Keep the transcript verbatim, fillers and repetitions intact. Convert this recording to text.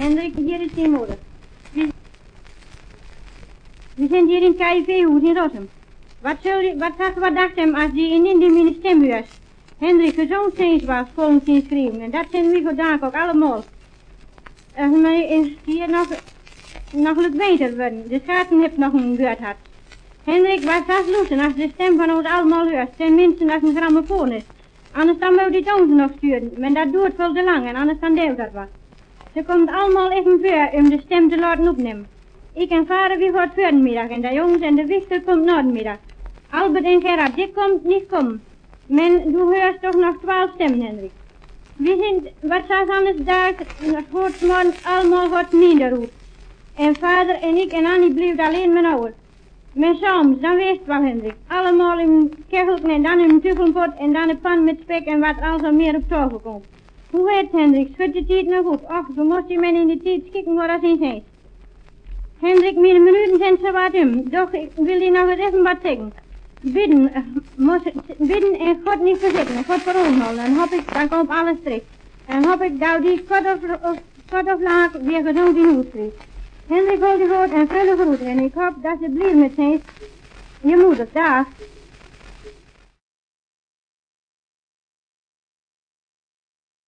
Hendrik, hier is je moeder. We, we zijn hier in het K I V-hoes in Rossum. Wat, zul je, wat, zag, wat dacht hem als die in Indie in de stembuis Hendrik gezond eens was volgens zijn schreeuwen. En dat zijn we vandaag ook allemaal. Uh, maar is hier nog, nog wat beter worden. De schaten heeft nog een gehoord had. Hendrik was vastloesen als de stem van ons allemaal hoort. Tenminste als een grammofoon is. Anders dan moet die ons nog sturen. Maar dat duurt veel te lang en anders dan deelt dat wat. Ze komt allemaal even voor om de stem te laten opnemen. Ik en vader wie wordt voor de middag en de jongens en de wichter komt na de middag. Albert en Gerard, dit komt niet komen. Men, du hoort toch nog twaalf stemmen, Hendrik. We zijn, wat zou anders daar, hoort morgen allemaal wat minder roep. En vader en ik en Annie bleven alleen mijn ouder. Maar soms, dan wees het wel, Hendrik. Allemaal in een kegel en dan in een tuffelpot en dan een pan met spek en wat alles al meer op tafel komt. Hoe heet Hendrik? Schudt de tijd nog goed? Och, zo moest je men in de tijd schikken voor als in zijn. Hendrik, mijn minuten zijn zo wat om. Doch, ik wil je nog eens even wat zeggen. Bidden, uh, moest, bidden en God niet verzetten, God voor ogen houden. Dan hoop ik, dan komt alles terecht. En hoop ik dat die kort of, of, kort of laag weer gezond in huis kreeg. Hendrik hoort je goed en veel groeten en ik hoop dat ze blij met zijn. Je moeder, dag.